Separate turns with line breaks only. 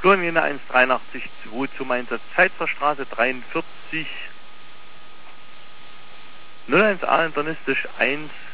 Fluenwende 183.2 zum Einsatz Zeitzer 43 01A internistisch 1